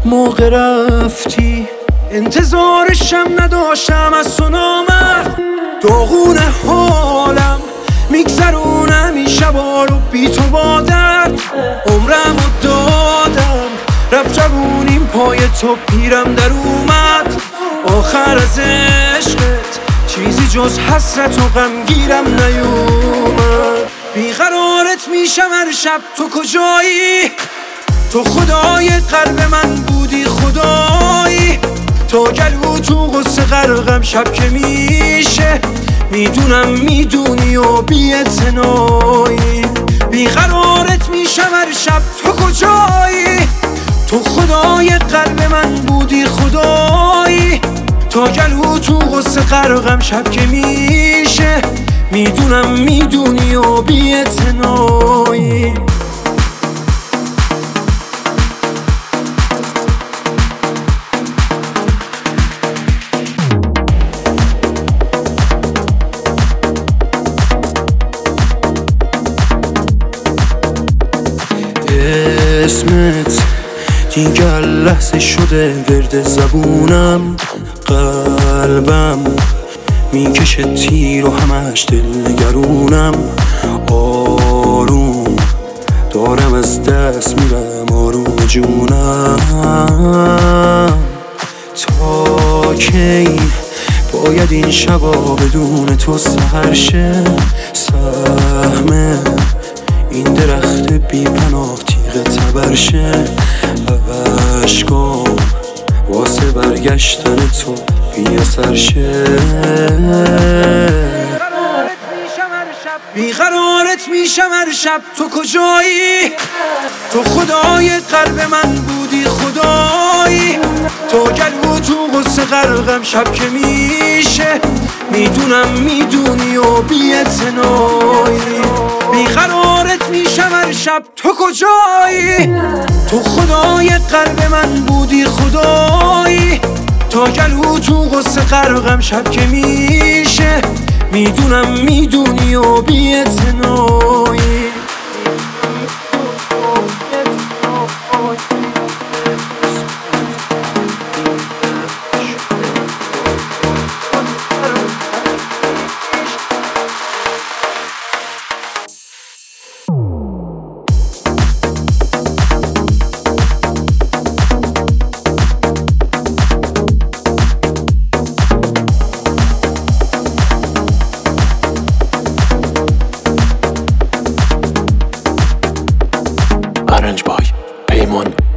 موقع رفتی انتظارشم نداشتم از تو نامرد. داغون حالم میگذرونم این شبا رو بی تو با درد. عمرم رو دادم رفت جوونیم پای تو پیرم در اومد. آخر از عشقت چیزی جز حسرت و غمگیرم نیومد. بیقرارت میشم هر شب تو کجایی؟ تو خدای قلب من بودی خدایی. تا گلو تو غصه غرقم شب که میشه میدونم میدونی و بی‌اعتنایی. بیقرارت میشم هر شب تو کجایی؟ تو خدای قلب من بودی خدایی. تا گلو تو غصه غرقم شب که میشه میدونم میدونی و بی‌اعتنایی. اسمت دیگر لحظه شده ورد زبونم. قلبم میکشه تیر و همش دلنگرونم. آروم دارم از دست میرم آروم جونم. تا کی باید این شبا بدون تو سحر شه؟ سهم این درخت بی پناه تیغ تبر شه. عشقام واسه برگشتن تو بی اثر شه. بیقرارت میشم هر شب تو کجایی؟ تو خدای قلب من بودی خدایی. تا گلو تو غصه غرقم شب که میشه میدونم میدونی و بی‌اعتنایی. بیقرارت میشم هر شب تو کجایی؟ تو خدای قلب من بودی خدایی. تا گلو تو غصه غرقم شب که میشه میدونم میدونی و بی‌اعتنایی. Arranged by Paymon.